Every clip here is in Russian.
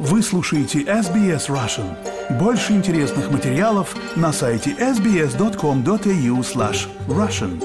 Вы слушаете SBS Russian. Больше интересных материалов на сайте sbs.com.au/russian.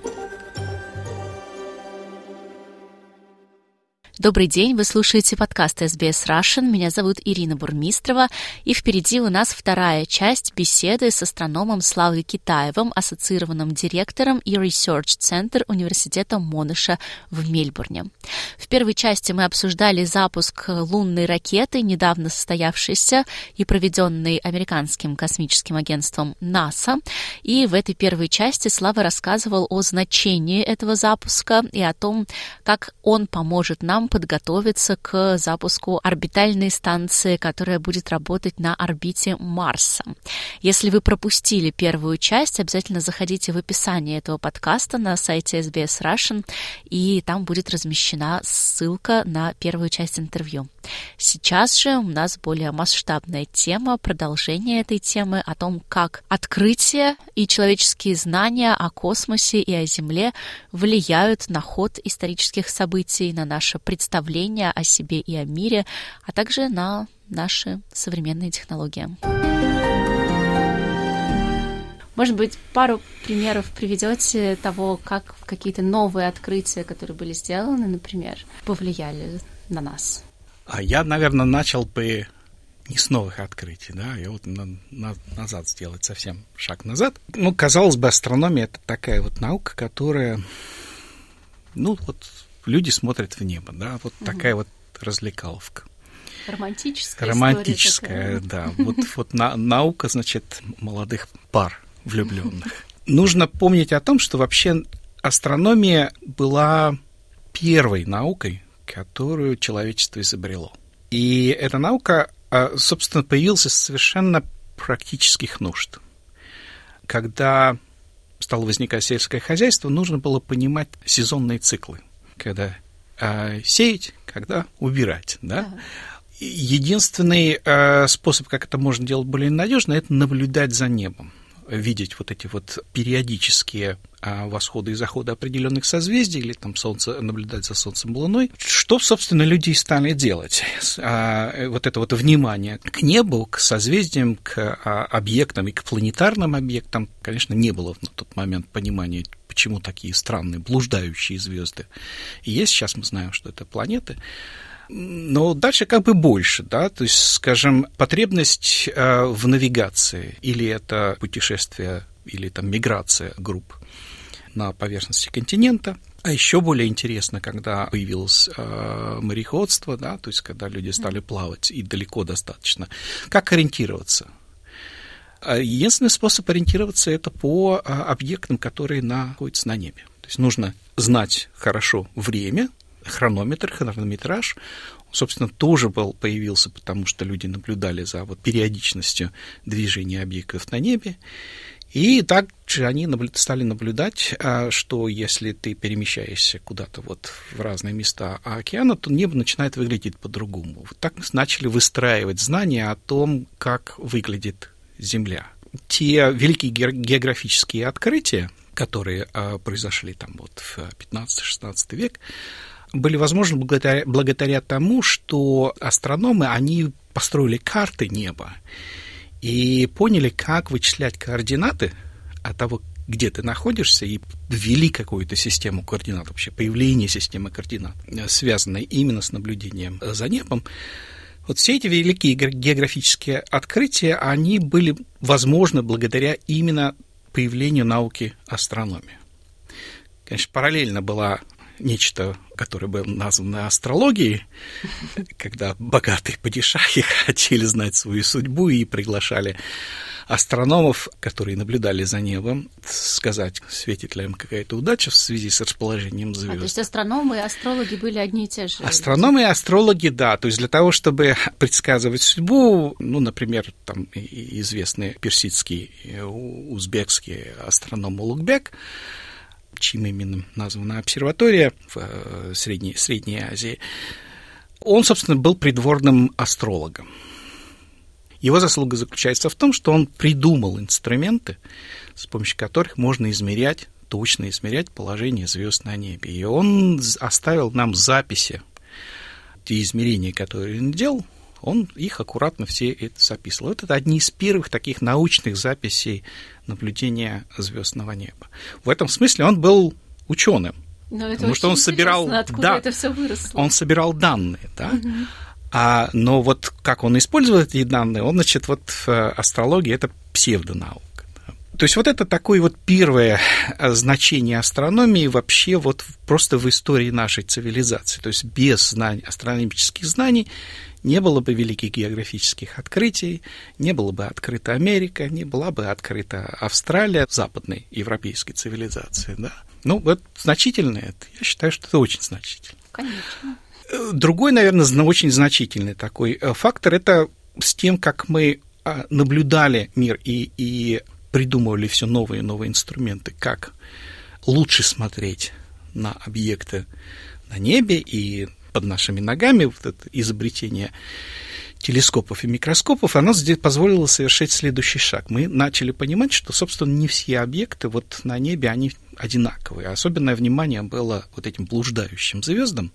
Добрый день, вы слушаете подкаст SBS Russian. Меня зовут Ирина Бурмистрова, и впереди у нас вторая часть беседы с астрономом Славой Китаевым, ассоциированным директором и Research Center Университета Монаша в Мельбурне. В первой части мы обсуждали запуск лунной ракеты, недавно состоявшейся и проведенной американским космическим агентством НАСА. И в этой первой части Слава рассказывал о значении этого запуска и о том, как он поможет нам подготовиться к запуску орбитальной станции, которая будет работать на орбите Марса. Если вы пропустили первую часть, обязательно заходите в описание этого подкаста на сайте SBS Russian, и там будет размещена ссылка на первую часть интервью. Сейчас же у нас более масштабная тема, продолжение этой темы о том, как открытия и человеческие знания о космосе и о Земле влияют на ход исторических событий, на наше представление о себе и о мире, а также на наши современные технологии. Может быть, пару примеров приведете того, как какие-то новые открытия, которые были сделаны, например, повлияли на нас? А я, наверное, начал бы не с новых открытий, да, я вот назад сделать совсем шаг назад. Ну, казалось бы, астрономия — это такая вот наука, которая, ну, вот люди смотрят в небо, да, вот такая вот развлекаловка. Романтическая, да. Вот наука, значит, молодых пар влюбленных. Нужно помнить о том, что вообще астрономия была первой наукой, которую человечество изобрело. И эта наука, собственно, появилась из совершенно практических нужд. Когда стало возникать сельское хозяйство, нужно было понимать сезонные циклы. Когда сеять, когда убирать, да? Единственный способ, как это можно делать более надежно, это наблюдать за небом, видеть вот эти вот периодические восходы и заходы определенных созвездий, или там солнце, наблюдать за Солнцем и Луной. Что, собственно, люди и стали делать? Вот это вот внимание к небу, к созвездиям, к объектам и к планетарным объектам, конечно, не было на тот момент понимания, почему такие странные блуждающие звезды есть. Сейчас мы знаем, что это планеты. Но дальше как бы больше, да, то есть, скажем, потребность в навигации, или это путешествие, или там миграция групп на поверхности континента. А еще более интересно, когда появилось мореходство, да, то есть, когда люди стали плавать и далеко достаточно. Как ориентироваться? Единственный способ ориентироваться — это по объектам, которые находятся на небе. То есть, нужно знать хорошо время. Хронометраж, собственно, тоже появился, потому что люди наблюдали за вот периодичностью движения объектов на небе. И также они стали наблюдать, что если ты перемещаешься куда-то вот в разные места океана, то небо начинает выглядеть по-другому. Вот так начали выстраивать знания о том, как выглядит Земля. Те великие географические открытия, которые произошли там вот в 15-16 век, были возможны благодаря тому, что астрономы, они построили карты неба и поняли, как вычислять координаты от того, где ты находишься, и ввели какую-то систему координат, вообще появление системы координат, связанной именно с наблюдением за небом. Вот все эти великие географические открытия, они были возможны благодаря именно появлению науки астрономии. Конечно, параллельно была нечто, которое было названо астрологией, когда богатые падишахи хотели знать свою судьбу и приглашали астрономов, которые наблюдали за небом, сказать, светит ли им какая-то удача в связи с расположением звезд. То есть астрономы и астрологи были одни и те же? Астрономы и астрологи, да. То есть для того, чтобы предсказывать судьбу, ну, например, там известный персидский, узбекский астроном Улугбек, чьим именем названа обсерватория в Средней Азии, он, собственно, был придворным астрологом. Его заслуга заключается в том, что он придумал инструменты, с помощью которых можно точно измерять положение звезд на небе. И он оставил нам записи, те измерения, которые он делал, Он их аккуратно все это записывал. Вот это одни из первых таких научных записей наблюдения звездного неба. В этом смысле он был ученым. Потому что он собирал, это все выросло. Он собирал данные, да. Но вот как он использовал эти данные, он, значит, вот в астрологии это псевдонаука. Да. То есть вот это такое вот первое значение астрономии вообще вот просто в истории нашей цивилизации. То есть без знаний, астрономических знаний не было бы великих географических открытий, не было бы открыта Америка, не была бы открыта Австралия, западной европейской цивилизации, да. Ну, вот значительно это. Я считаю, что это очень значительно. Конечно. Другой, наверное, очень значительный такой фактор – это с тем, как мы наблюдали мир и придумывали все новые и новые инструменты, как лучше смотреть на объекты на небе и под нашими ногами, вот это изобретение телескопов и микроскопов, оно здесь позволило совершить следующий шаг. Мы начали понимать, что, собственно, не все объекты вот на небе, они одинаковые. Особенное внимание было вот этим блуждающим звездам.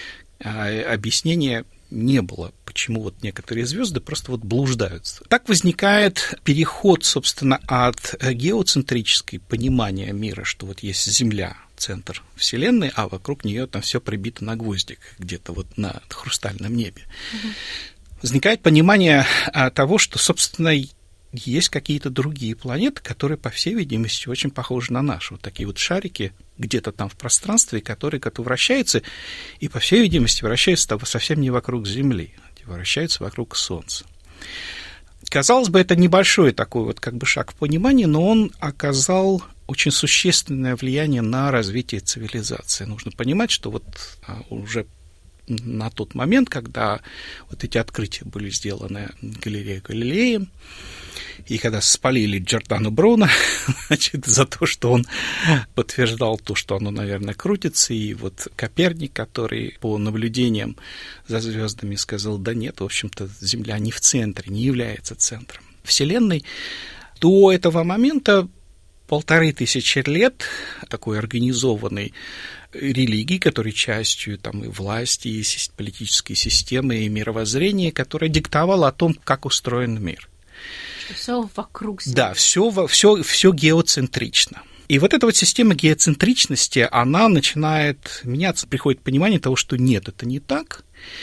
Объяснения не было, почему вот некоторые звезды просто вот блуждают. Так возникает переход, собственно, от геоцентрической понимания мира, что вот есть Земля, центр Вселенной, а вокруг нее там все прибито на гвоздик, где-то вот на хрустальном небе. Возникает понимание того, что, собственно, есть какие-то другие планеты, которые, по всей видимости, очень похожи на нашу. Вот такие вот шарики где-то там в пространстве, которые вращаются, и, по всей видимости, вращаются совсем не вокруг Земли, а вращаются вокруг Солнца. Казалось бы, это небольшой такой вот как бы шаг в понимании, но он оказал очень существенное влияние на развитие цивилизации. Нужно понимать, что вот уже на тот момент, когда вот эти открытия были сделаны Галилеем, и когда спалили Джордано Бруно, значит, за то, что он подтверждал то, что оно, наверное, крутится, и вот Коперник, который по наблюдениям за звездами сказал, да нет, в общем-то, Земля не в центре, не является центром Вселенной, до этого момента 1500 лет такой организованной религии, которая частью там, и власти, и политической системы, и мировоззрения, которая диктовала о том, как устроен мир. Все вокруг себя. Да, все геоцентрично. И вот эта вот система геоцентричности, она начинает меняться, приходит понимание того, что нет, это не так.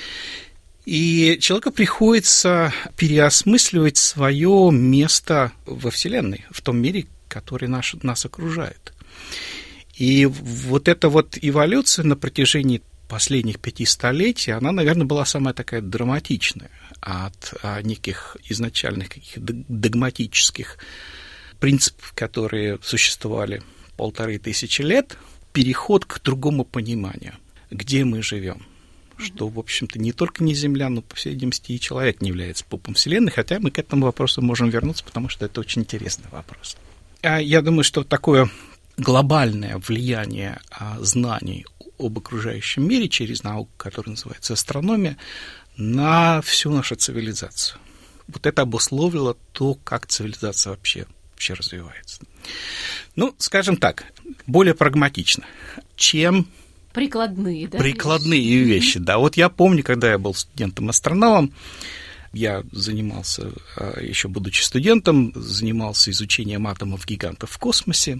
И человеку приходится переосмысливать свое место во Вселенной, в том мире, который нас окружает. И вот эта вот эволюция на протяжении последних 5 столетий, она, наверное, была самая такая драматичная от неких изначальных каких-то догматических принципов, которые существовали 1500 лет, переход к другому пониманию, где мы живем. Что, в общем-то, не только не Земля, но, по всей видимости, и человек не является пупом Вселенной, хотя мы к этому вопросу можем вернуться, потому что это очень интересный вопрос. Я думаю, что такое глобальное влияние знаний об окружающем мире через науку, которая называется астрономия, на всю нашу цивилизацию. Вот это обусловило то, как цивилизация вообще развивается. Ну, скажем так, более прагматично, чем прикладные, да? Прикладные вещи, да. Вот я помню, когда я был студентом-астрономом, я занимался, еще будучи студентом, занимался изучением атомов-гигантов в космосе,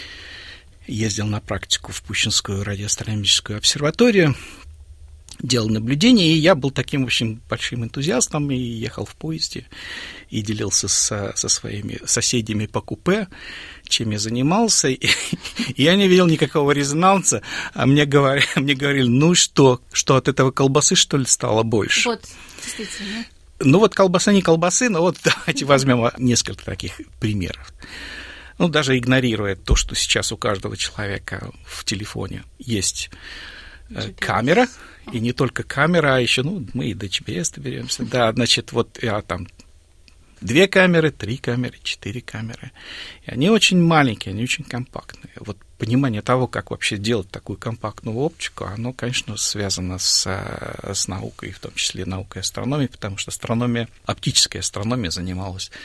ездил на практику в Пущинскую радиоастрономическую обсерваторию, делал наблюдения, и я был таким очень большим энтузиастом, и ехал в поезде, и делился со своими соседями по купе, чем я занимался, и я не видел никакого резонанса, а мне говорили, ну что от этого колбасы, что ли, стало больше? Вот, действительно. Ну вот колбаса не колбасы, но вот давайте возьмем несколько таких примеров. Ну, даже игнорируя то, что сейчас у каждого человека в телефоне есть GPS. Камера, и не только камера, а еще, мы и до GPS доберемся. Да, значит, вот там 2 камеры, 3 камеры, 4 камеры. И они очень маленькие, они очень компактные. Вот понимание того, как вообще делать такую компактную оптику, оно, конечно, связано с наукой, в том числе наукой астрономии, потому что оптическая астрономия занималась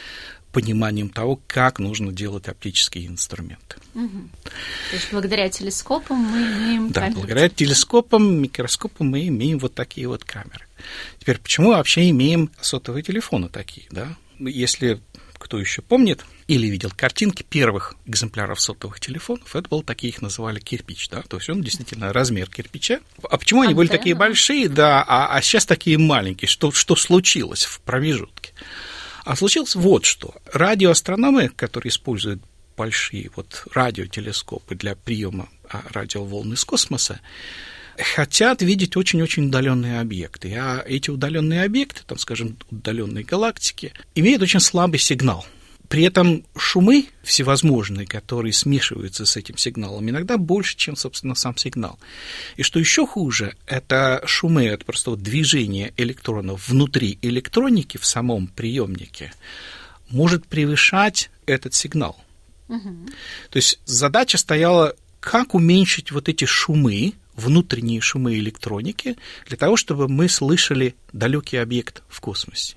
пониманием того, как нужно делать оптические инструменты. То есть благодаря телескопам мы имеем камеры? Да, благодаря телескопам, микроскопам мы имеем вот такие вот камеры. Теперь, почему вообще имеем сотовые телефоны такие, да? Если кто еще помнит или видел картинки первых экземпляров сотовых телефонов, это было такие, их называли кирпич, да, то есть он действительно размер кирпича. А почему они были такие большие, да, а сейчас такие маленькие? Что случилось в промежутке? А случилось вот что. Радиоастрономы, которые используют большие вот радиотелескопы для приема радиоволн из космоса, хотят видеть очень-очень удаленные объекты. А эти удаленные объекты, там, скажем, удаленные галактики, имеют очень слабый сигнал. При этом шумы всевозможные, которые смешиваются с этим сигналом, иногда больше, чем, собственно, сам сигнал. И что еще хуже, это шумы, это просто вот движение электронов внутри электроники в самом приемнике может превышать этот сигнал. То есть задача стояла, как уменьшить вот эти шумы, внутренние шумы электроники, для того, чтобы мы слышали далекий объект в космосе.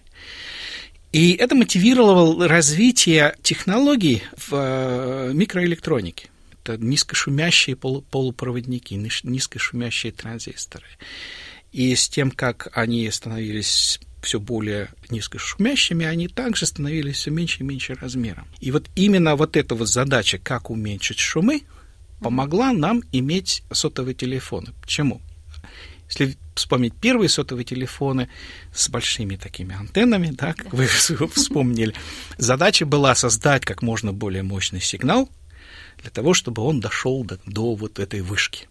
И это мотивировало развитие технологий в микроэлектронике. Это низкошумящие полупроводники, низкошумящие транзисторы. И с тем, как они становились все более низкошумящими, они также становились все меньше и меньше размером. И вот именно вот эта вот задача, как уменьшить шумы, помогла нам иметь сотовые телефоны. Почему? Если вспомнить первые сотовые телефоны с большими такими антеннами, да, как вы вспомнили, задача была создать как можно более мощный сигнал для того, чтобы он дошел до вот этой вышки.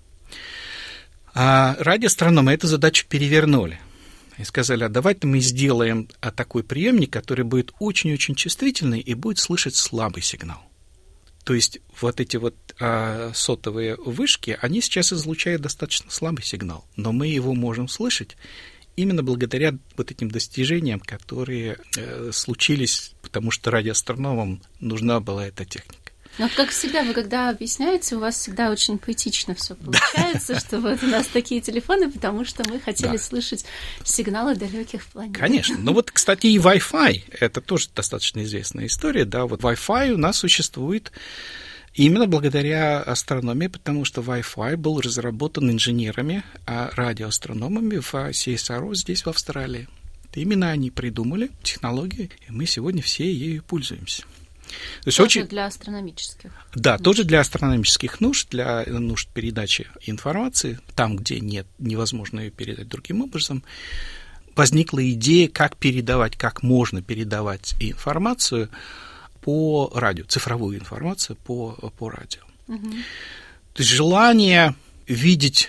А радиоастрономы эту задачу перевернули и сказали, а давайте мы сделаем такой приемник, который будет очень-очень чувствительный и будет слышать слабый сигнал. То есть вот эти вот сотовые вышки, они сейчас излучают достаточно слабый сигнал, но мы его можем слышать именно благодаря вот этим достижениям, которые случились, потому что радиоастрономам нужна была эта техника. Но как всегда, вы когда объясняете, у вас всегда очень поэтично все получается, что вот у нас такие телефоны, потому что мы хотели слышать сигналы далеких планет. Конечно. Ну вот, кстати, и Wi-Fi, это тоже достаточно известная история, да, вот Wi-Fi у нас существует именно благодаря астрономии, потому что Wi-Fi был разработан инженерами, радиоастрономами в CSIRO здесь, в Австралии. Именно они придумали технологию, и мы сегодня все ею пользуемся. То есть тоже для астрономических. Да, тоже для астрономических нужд, для нужд передачи информации, там, где невозможно ее передать другим образом, возникла идея, как можно передавать информацию по радио, цифровую информацию по радио. То есть желание видеть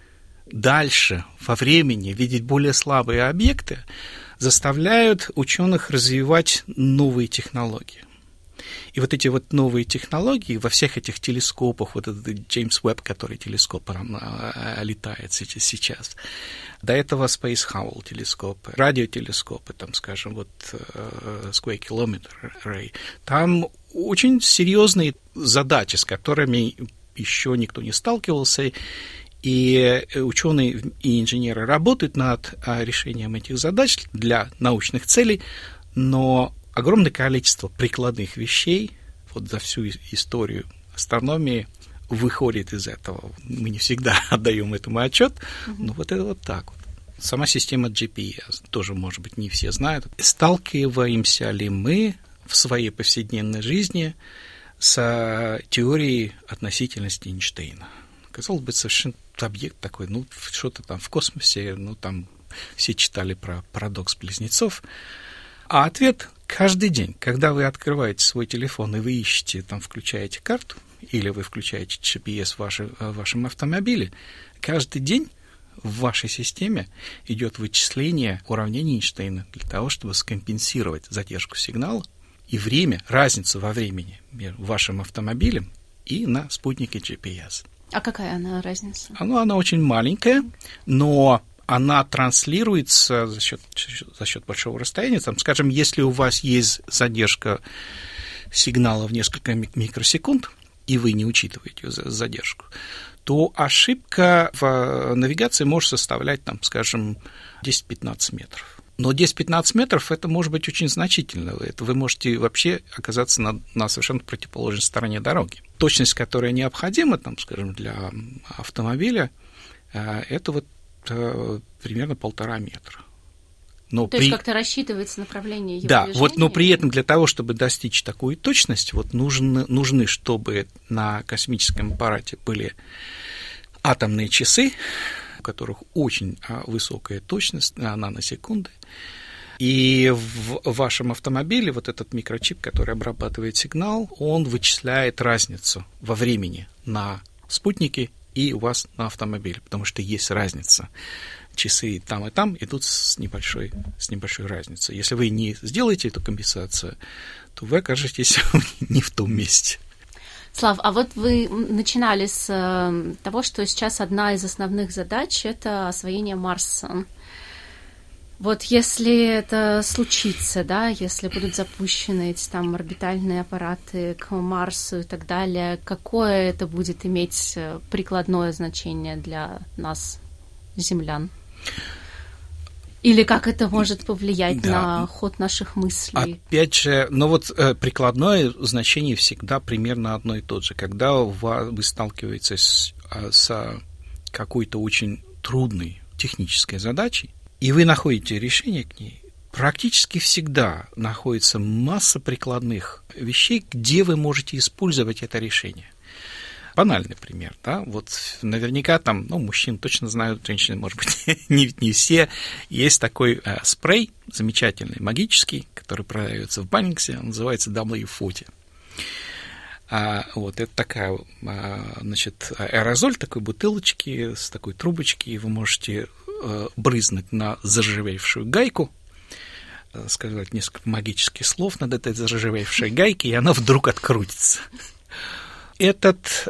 дальше во времени, видеть более слабые объекты, заставляют ученых развивать новые технологии. И вот эти вот новые технологии во всех этих телескопах, вот этот Джеймс Уэбб, который телескоп летает сейчас, до этого Space Hubble телескопы, радиотелескопы, там, скажем, вот Square Kilometer Array, там очень серьезные задачи, с которыми еще никто не сталкивался, и ученые и инженеры работают над решением этих задач для научных целей, но огромное количество прикладных вещей вот за всю историю астрономии выходит из этого. Мы не всегда отдаем этому отчет, но вот это вот так вот. Сама система GPS, тоже, может быть, не все знают. Сталкиваемся ли мы в своей повседневной жизни с теорией относительности Эйнштейна? Казалось бы, совершенно объект такой, ну, что-то там в космосе, ну, там все читали про парадокс близнецов. А ответ каждый день, когда вы открываете свой телефон и вы ищете, там, включаете карту, или вы включаете GPS в вашем автомобиле, каждый день в вашей системе идет вычисление уравнений Эйнштейна для того, чтобы скомпенсировать задержку сигнала и время, разницу во времени между вашим автомобилем и на спутнике GPS. А какая она разница? Она очень маленькая, но она транслируется за счет большого расстояния. Там, скажем, если у вас есть задержка сигнала в несколько микросекунд, и вы не учитываете задержку, то ошибка в навигации может составлять, там, скажем, 10-15 метров. Но 10-15 метров – это может быть очень значительно. Это вы можете вообще оказаться на совершенно противоположной стороне дороги. Точность, которая необходима, там, скажем, для автомобиля, это вот примерно 1,5 метра. То есть как-то рассчитывается направление его движения? Да, вот, но при этом для того, чтобы достичь такую точность, вот нужны, чтобы на космическом аппарате были атомные часы, у которых очень высокая точность, наносекунды. И в вашем автомобиле вот этот микрочип, который обрабатывает сигнал, он вычисляет разницу во времени на спутнике и у вас на автомобиле, потому что есть разница. Часы и там идут с небольшой разницей. Если вы не сделаете эту компенсацию, то вы окажетесь не в том месте. Слав, а вот вы начинали с того, что сейчас одна из основных задач – это освоение Марса. Вот если это случится, да, если будут запущены эти там орбитальные аппараты к Марсу и так далее, какое это будет иметь прикладное значение для нас, землян? Или как это может повлиять на ход наших мыслей? Опять же, прикладное значение всегда примерно одно и то же. Когда вы сталкиваетесь с какой-то очень трудной технической задачей, и вы находите решение к ней, практически всегда находится масса прикладных вещей, где вы можете использовать это решение. Банальный пример, да, вот наверняка там, мужчин точно знают, женщины, может быть, не все. Есть такой спрей замечательный, магический, который продается в Баннингсе, он называется WD-40. Вот, это такая, аэрозоль такой бутылочки с такой трубочки, и вы можете брызнуть на заржавевшую гайку, сказать несколько магических слов над этой заржавевшей гайкой, и она вдруг открутится. Этот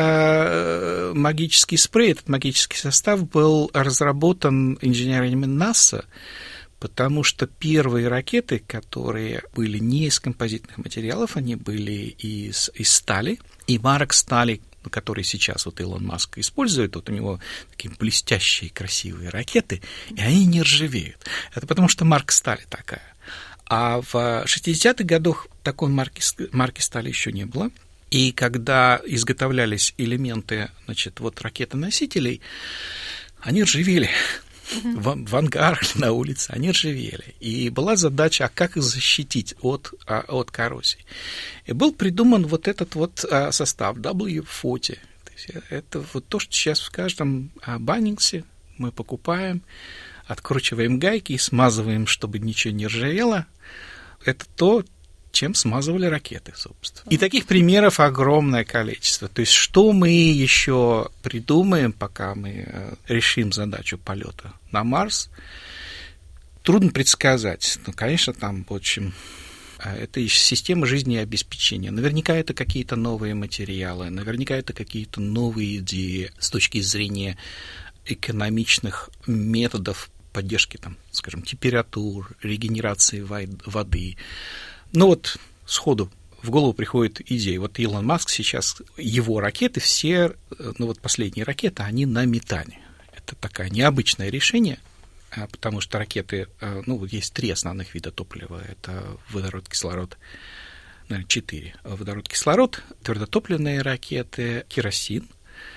магический спрей, этот магический состав был разработан инженерами НАСА, потому что первые ракеты, которые были не из композитных материалов, они были из стали, и марок стали, который сейчас вот Илон Маск использует, вот у него такие блестящие, красивые ракеты, и они не ржавеют. Это потому что марка стали такая. А в 60-х годах такой марки стали еще не было. И когда изготовлялись элементы, ракетоносителей, они ржавели. В ангарах на улице они ржавели. И была задача, а как их защитить от коррозии. И был придуман вот этот состав WD-40. То есть это вот то, что сейчас в каждом Баннингсе мы покупаем, откручиваем гайки и смазываем, чтобы ничего не ржавело. Это то, чем смазывали ракеты, собственно. И таких примеров огромное количество. То есть, что мы еще придумаем, пока мы решим задачу полета на Марс, трудно предсказать. Конечно, там, в общем, это система жизнеобеспечения. Наверняка это какие-то новые материалы, наверняка это какие-то новые идеи с точки зрения экономичных методов поддержки, температур, регенерации воды. Сходу в голову приходит идея. Вот Илон Маск сейчас, его ракеты все, последние ракеты, они на метане. Это такое необычное решение, потому что ракеты, есть 3 основных вида топлива. Это водород, кислород, 4. Водород, кислород, твердотопливные ракеты, керосин.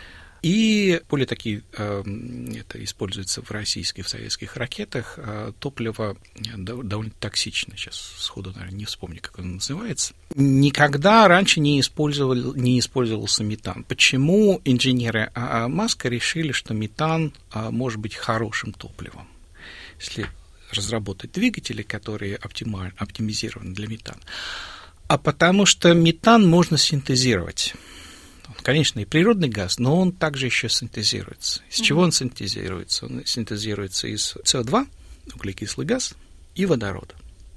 И более такие, это используется в российских, в советских ракетах, топливо довольно токсичное. Сейчас сходу, наверное, не вспомню, как оно называется. Никогда раньше не использовался метан. Почему инженеры Маска решили, что метан может быть хорошим топливом? Если разработать двигатели, которые оптимизированы для метана. А потому что метан можно синтезировать. Конечно, и природный газ, но он также еще синтезируется. Из чего он синтезируется? Он синтезируется из СО2, углекислый газ, и водорода.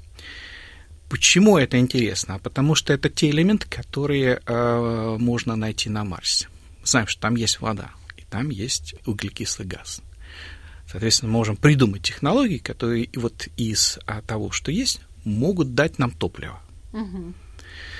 Почему это интересно? Потому что это те элементы, которые можно найти на Марсе. Мы знаем, что там есть вода, и там есть углекислый газ. Соответственно, мы можем придумать технологии, которые из того, что есть, могут дать нам топливо.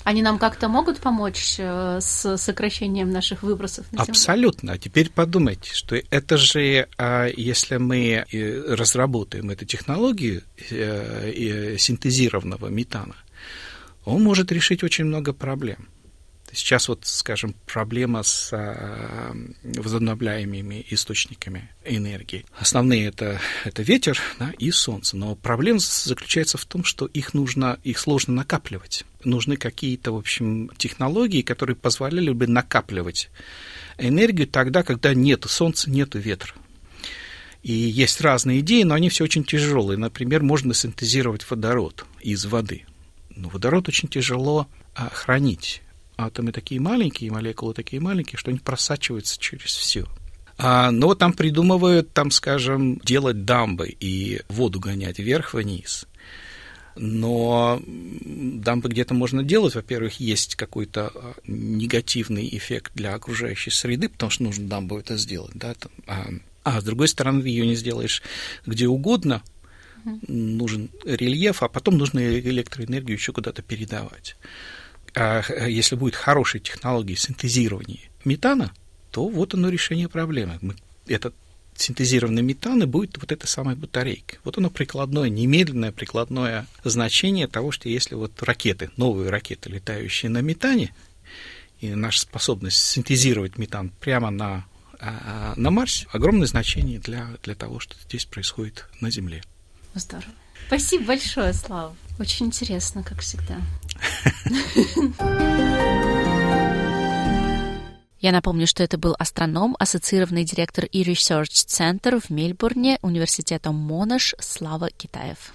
Они нам как-то могут помочь с сокращением наших выбросов на Земле? Абсолютно. А теперь подумайте, что это же, если мы разработаем эту технологию синтезированного метана, он может решить очень много проблем. Сейчас вот, скажем, проблема с возобновляемыми источниками энергии. Основные это ветер, да, и солнце. Но проблема заключается в том, что их сложно накапливать. Нужны какие-то, в общем, технологии, которые позволяли бы накапливать энергию тогда, когда нету солнца, нету ветра. И есть разные идеи, но они все очень тяжелые. Например, можно синтезировать водород из воды. Но водород очень тяжело хранить. Атомы такие маленькие, молекулы такие маленькие, что они просачиваются через все. Но там придумывают, скажем, делать дамбы и воду гонять вверх-вниз. Но дамбы где-то можно делать. Во-первых, есть какой-то негативный эффект для окружающей среды, потому что нужно дамбу это сделать. Да? А с другой стороны, ты ее не сделаешь где угодно. Нужен рельеф, а потом нужно электроэнергию еще куда-то передавать. А если будет хорошая технология синтезирования метана, то вот оно решение проблемы. Этот синтезированный метан и будет вот эта самая батарейка. Вот оно прикладное, немедленное прикладное значение того, что если вот новые ракеты, летающие на метане, и наша способность синтезировать метан прямо на Марсе, огромное значение для того, что здесь происходит на Земле. Здорово. Спасибо большое, Слава. Очень интересно, как всегда. Я напомню, что это был астроном, ассоциированный директор e-Research Center в Мельбурне, университета Монаш Слава Китаев.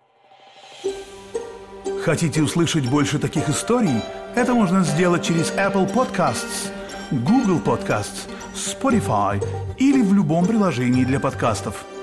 Хотите услышать больше таких историй? Это можно сделать через Apple Podcasts, Google Podcasts, Spotify или в любом приложении для подкастов.